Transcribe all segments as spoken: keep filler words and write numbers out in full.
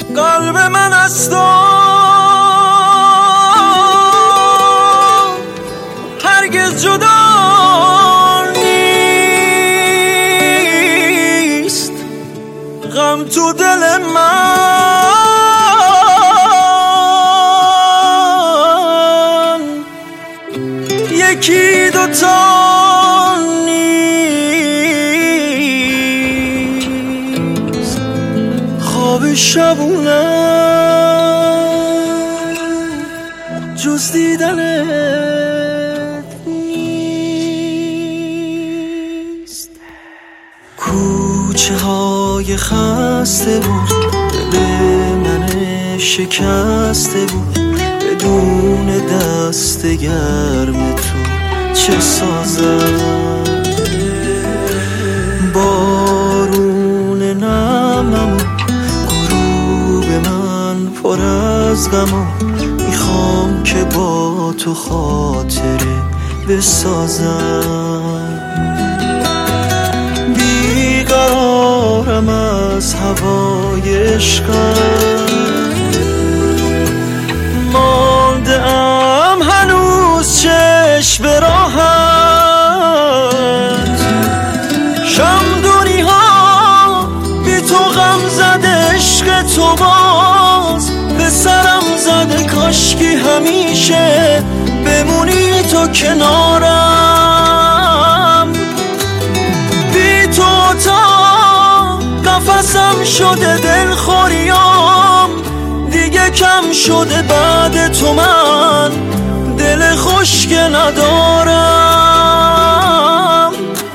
قلب من از تو هرگز جدا نیست، غم تو دل من یکی دوتا نیست. خواب شبونم جز دیدنت نیست. کوچه های خسته بود، دل من شکسته بود، بدون دست گرم تو چه سازم. بارون نمم و غروب من پر از غم، میخوام که با تو خاطره بسازم. بیقرارم از هوای عشقت، مانده ام هنوز چشم به راهت. شمدونی ها بی تو غم زده، عشق تو باز به سرم زده. کاشکی همیشه بمونی تو کنارم. بی تو تا قفسم شده دلخوریام، دیگه کم شده بعد تو من دل خشک ندارم.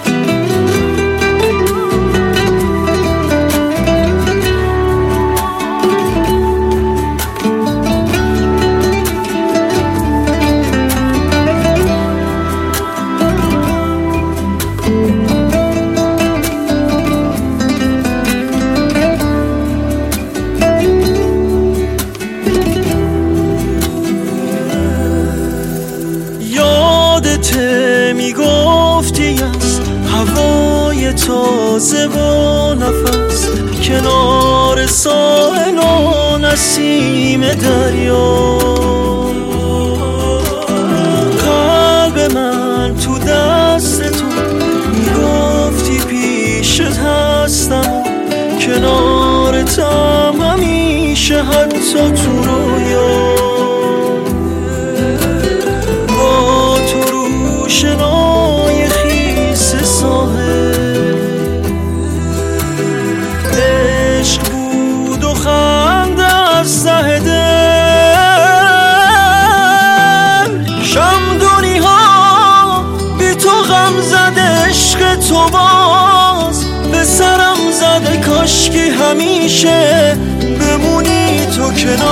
میگفتی از هوای تازه و نفس، کنار ساحل و نسیم دریا. قلب من تو دست تو، میگفتی پیشت هستم، کنارتم همیشه حتی تو رویا. شنای خیس ساحل عشق بود و خنده از ته دل. شمدونی ها بی تو غم زده، عشق تو باز به سرم زده. کاشکی همیشه بمونی تو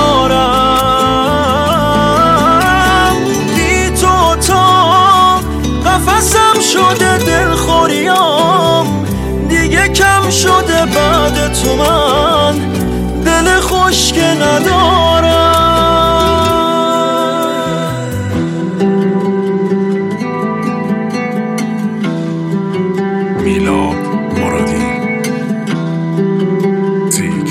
کنارم. بی تو تا قفسم شده دلخوریام، دیگه کم شده بعد تو من دل خشک ندارم. میلاد مرادی تی